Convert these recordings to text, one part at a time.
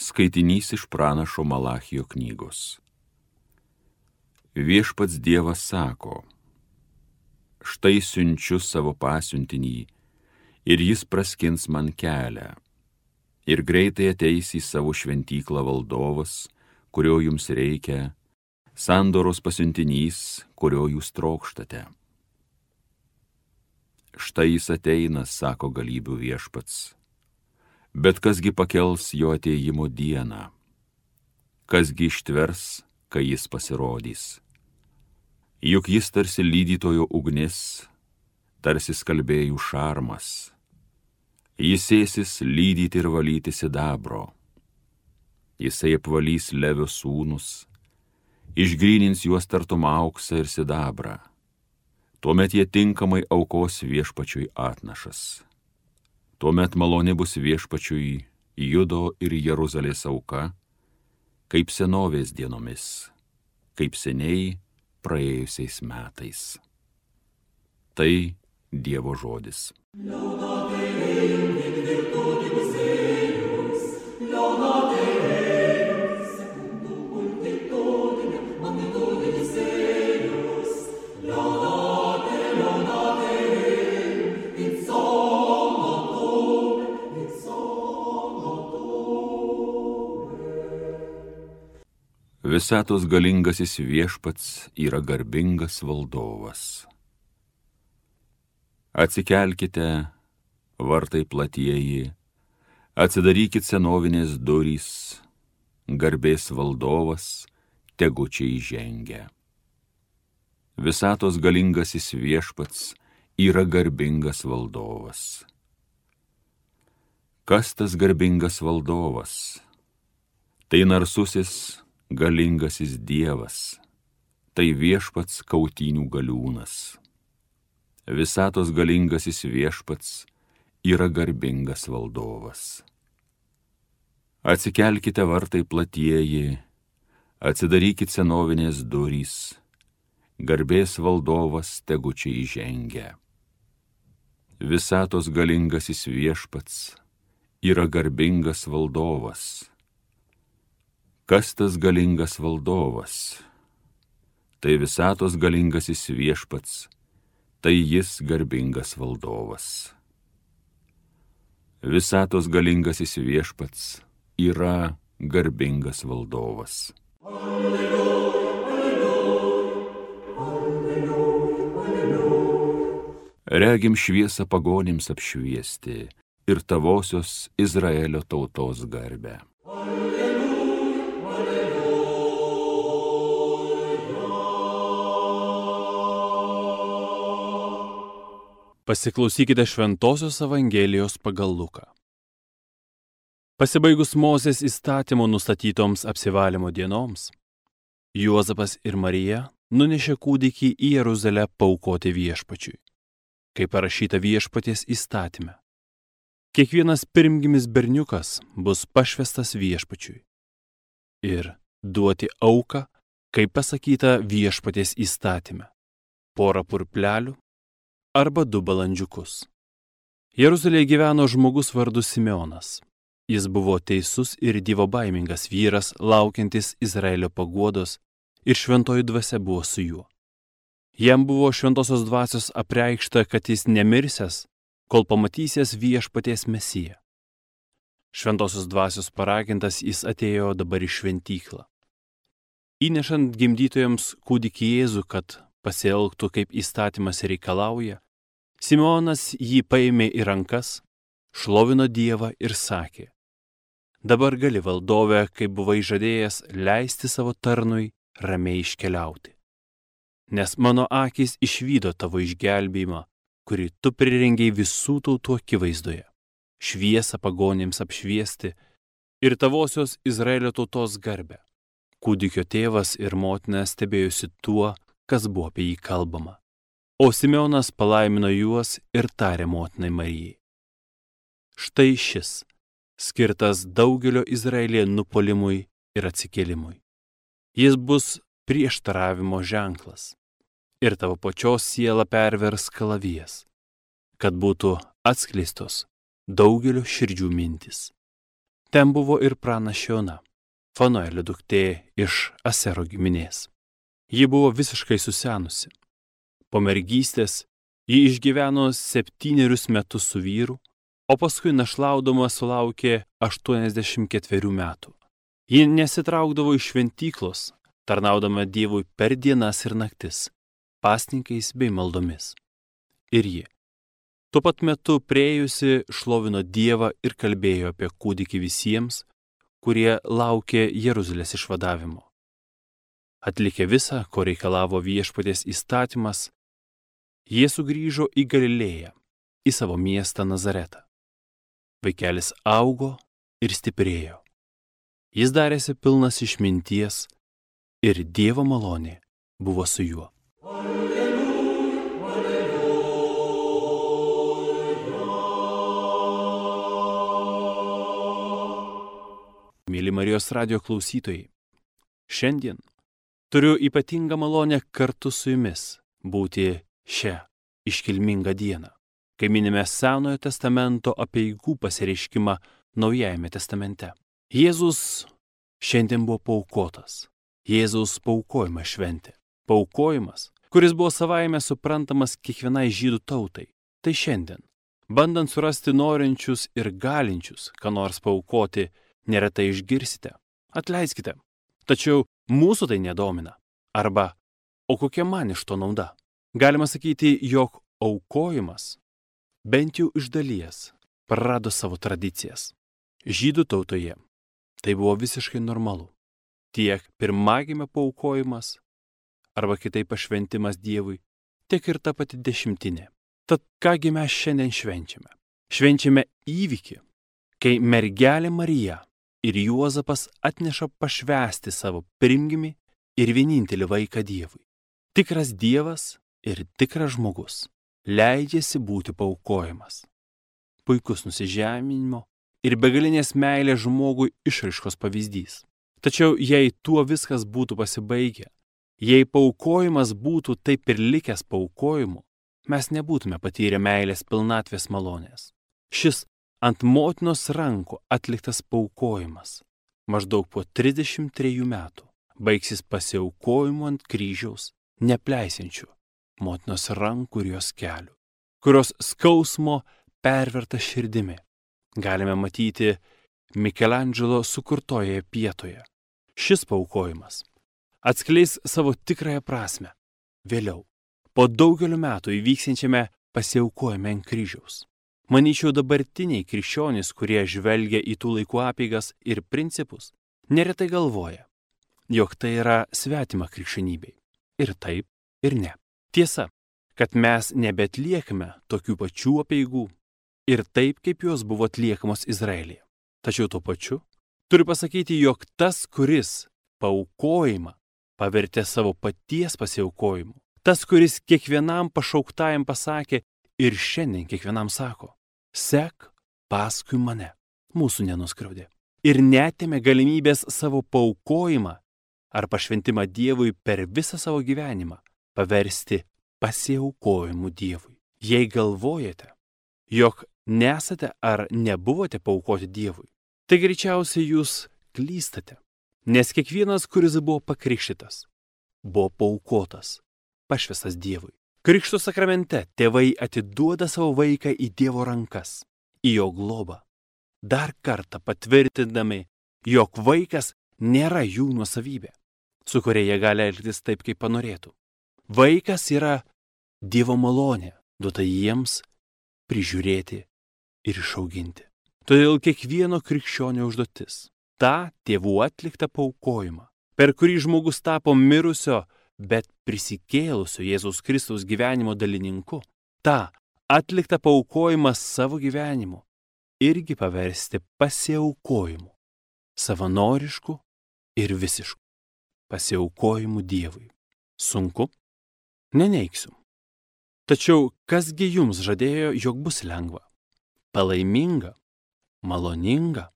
Skaitinys iš pranašo Malachijo knygos. Viešpats Dievas sako: štai siunčiu savo pasiuntinį, ir jis praskins man kelią. Ir greitai ateis į savo šventyklą valdovas, kurio jums reikia, sandoros pasiuntinys, kurio jūs trokštate. Štai jis ateina, sako galybių Viešpats. Bet kasgi pakels jo atėjimo dieną? Kasgi ištvers, kai jis pasirodys? Juk jis tarsi lydytojo ugnis, tarsi skalbėjų šarmas. Jis sėsis lydyti ir valyti sidabro. Jisai apvalys Levio sūnus, išgrynins juos tartum auksą ir sidabrą. Tuomet jie tinkamai aukos Viešpačiui atnašas. Tuomet maloni bus Viešpačiui Judo ir Jeruzalės auka, kaip senovės dienomis, kaip seniai praėjusiais metais. Tai Dievo žodis. Visatos galingasis Viešpats yra garbingas valdovas. Atsikelkite, vartai platieji, atsidarykit senovinės durys, garbės valdovas tegučiai žengia. Visatos galingasis Viešpats yra garbingas valdovas. Kas tas garbingas valdovas? Tai narsusis galingasis Dievas, tai Viešpats kautynių galiūnas. Visatos galingasis Viešpats yra garbingas valdovas. Atsikelkite, vartai platieji, atsidarykit senovinės durys, garbės valdovas tegučiai žengia. Visatos galingasis Viešpats yra garbingas valdovas. Kas tas galingas valdovas? Tai visatos galingasis Viešpats, tai jis garbingas valdovas. Visatos galingasis Viešpats yra garbingas valdovas. Alleluja, alleluja, alleluja. Regim šviesą pagonims apšviesti ir tavosios Izraelio tautos garbę. Pasiklausykite Šventosios Evangelijos pagal Luką. Pasibaigus Mozės įstatymo nustatytoms apsivalymo dienoms, Juozapas ir Marija nunešė kūdikį į Jeruzalę paaukoti Viešpačiui, kaip parašyta Viešpaties įstatyme. Kiekvienas pirmgimis berniukas bus pašvęstas Viešpačiui ir duoti auką, kaip pasakyta Viešpaties įstatyme, 1 purplelių arba 2 balandžiukus. Jeruzalėje gyveno žmogus vardu Simeonas. Jis buvo teisus ir dievobaimingas vyras, laukiantis Izraelio paguodos, ir šventoji dvasia buvo su juo. Jam buvo šventosios dvasios apreikšta, kad jis nemirsęs, kol pamatysės Viešpaties Mesiją. Šventosios dvasios paragintas jis atėjo dabar į šventyklą. Įnešant gimdytojams kūdikį Jėzų, kad pasielgtų kaip įstatymas reikalauja, Simeonas jį paėmė į rankas, šlovino Dievą ir sakė: dabar gali, valdove, kaip buvai žadėjęs, leisti savo tarnui ramiai iškeliauti. Nes mano akys išvydo tavo išgelbėjimą, kurį tu prirengei visų tautų akivaizdoje, šviesą pagonims apšviesti ir tavosios Izraelio tautos garbę. Kūdikio tėvas ir motina stebėjosi tuo, kas buvo apie jį kalbama. O Simeonas palaimino juos ir tarė motinai Marijai: štai šis, skirtas daugelio Izraelyje nupuolimui ir atsikėlimui. Jis bus prieštaravimo ženklas ir tavo pačios sielą pervers kalavijas, kad būtų atskleistos daugelio širdžių mintis. Ten buvo ir pranašė Ona, Fanuelio duktė iš Asero giminės. Ji buvo visiškai susenusi. Po mergystės ji išgyveno 7 metus su vyru, o paskui našlaudama sulaukė 84 metų. Ji nesitraukdavo iš šventyklos, tarnaudama Dievui per dienas ir naktis, pasninkais bei maldomis. Ir ji, tuo pat metu priėjusi, šlovino Dievą ir kalbėjo apie kūdikį visiems, kurie laukė Jeruzalės išvadavimo. Atlikę visą, ko reikalavo viešpaties įstatymas, jie sugrįžo į Galilėją, į savo miestą Nazaretą. Vaikelis augo ir stiprėjo. Jis darėsi pilnas išminties ir Dievo malonė buvo su juo. Mėly Marijos radijo klausytojai, šiandien turiu ypatingą malonę kartu su jumis būti šią iškilmingą dieną, kai minime Senojo testamento apeigų pasireiškimą Naujajame testamente. Jėzus šiandien buvo paaukotas. Jėzaus paaukojimo šventė. Paaukojimas, kuris buvo savaime suprantamas kiekvienai žydų tautai. Tai šiandien, bandant surasti norinčius ir galinčius, ką nors paaukoti, neretai išgirsite. Atleiskite. Tačiau mūsų tai nedomina. Arba, o kokia man iš to nauda? Galima sakyti, jog aukojimas, bent jau iš dalies, prarado savo tradicijas. Žydų tautoje tai buvo visiškai normalu. Tiek pirmagimio paaukojimas, arba kitaip pašventimas Dievui, tiek ir ta pati dešimtinė. Tad kągi mes šiandien švenčiame? Švenčiame įvykį, kai mergelė Marija ir Juozapas atneša pašvęsti savo pirmgimį ir vienintelį vaiką Dievui. Tikras Dievas ir tikras žmogus leidžiasi būti paaukojimas. Puikus nusižeminimo ir begalinės meilės žmogui išraiškos pavyzdys. Tačiau jei tuo viskas būtų pasibaigę, jei paaukojimas būtų taip ir likęs paaukojimu, mes nebūtume patyrę meilės pilnatvės malonės. Šis ant motinos rankų atliktas paaukojimas maždaug po 33 metų baigsis pasiaukojimu ant kryžiaus nepleisinčių motinos rankų ir jos kelių, kurios skausmo perverta širdimi galime matyti Mikelandželo sukurtoje pietoje. Šis paaukojimas atskleis savo tikrąją prasme vėliau, po daugelio metų įvyksiančiame pasiaukojime ant kryžiaus. Manyčiau, dabartiniai krikščionys, kurie žvelgia į tų laikų apeigas ir principus, neretai galvoja, jog tai yra svetima krikščionybei. Ir taip, ir ne. Tiesa, kad mes nebeatliekame tokių pačių apeigų ir taip, kaip jos buvo atliekamos Izraelyje. Tačiau tuo pačiu turiu pasakyti, jog tas, kuris paaukojimą pavertė savo paties pasiaukojimu, tas, kuris kiekvienam pašauktajam pasakė ir šiandien kiekvienam sako, sek paskui mane, mūsų nenuskriaudė. Ir netėmė galimybės savo paaukojimą ar pašventimą Dievui per visą savo gyvenimą paversti pasiaukojimu Dievui. Jei galvojate, jog nesate ar nebuvote paaukoti Dievui, tai greičiausiai jūs klystate, nes kiekvienas, kuris buvo pakrikštytas, buvo paaukotas, pašvęstas Dievui. Krikšto sakramente tėvai atiduoda savo vaiką į Dievo rankas, į jo globą, dar kartą patvirtindami, jog vaikas nėra jų nuosavybė, su kuria jie gali elgtis taip, kaip panorėtų. Vaikas yra Dievo malonė, duota jiems prižiūrėti ir išauginti. Todėl kiekvieno krikščionio užduotis – tą tėvų atliktą paaukojimą, per kurį žmogus tapo mirusio, bet prisikėlusio Jėzaus Kristaus gyvenimo dalininku, tą atliktą paaukojimą savo gyvenimu irgi paversti pasiaukojimu, savanorišku ir visišku pasiaukojimu Dievui. Sunku? Neneigsiu. Tačiau kasgi jums žadėjo, jog bus lengva? Palaiminga? Maloninga?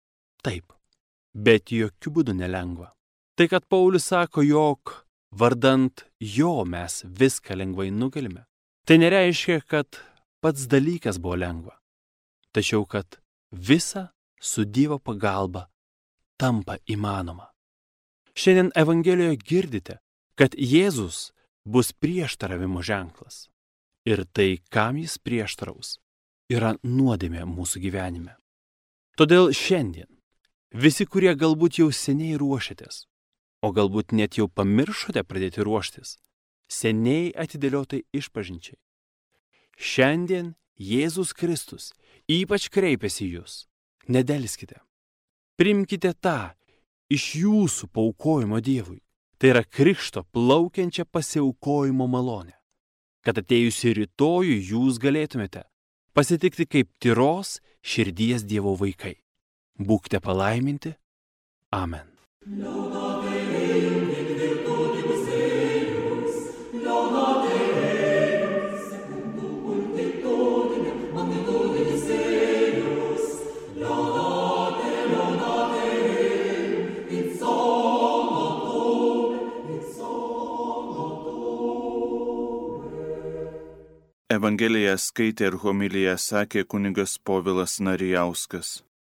Taip, bet jokių būdų nelengva. Tai, kad Paulius sako, jog vardant jo mes viską lengvai nugalime, tai nereiškia, kad pats dalykas buvo lengva, tačiau kad visą su Dievo pagalba tampa įmanoma. Šiandien Evangelijoje girdite, kad Jėzus bus prieštaravimo ženklas. Ir tai, kam jis prieštaraus, yra nuodėmė mūsų gyvenime. Todėl šiandien visi, kurie galbūt jau seniai ruošiatės, o galbūt net jau pamiršote pradėti ruoštis, seniai atidėliotai išpažinčiai. Šiandien Jėzus Kristus ypač kreipiasi į jūs. Nedelskite. Priimkite tą iš jūsų paaukojimo Dievui. Tai yra krikšto plaukiančią pasiaukojimo malonę. Kad atėjusi rytojų jūs galėtumėte pasitikti kaip tyros širdies Dievo vaikai. Būkite palaiminti. Amen. Evangeliją skaitė ir homiliją sakė kunigas Povilas Narijauskas.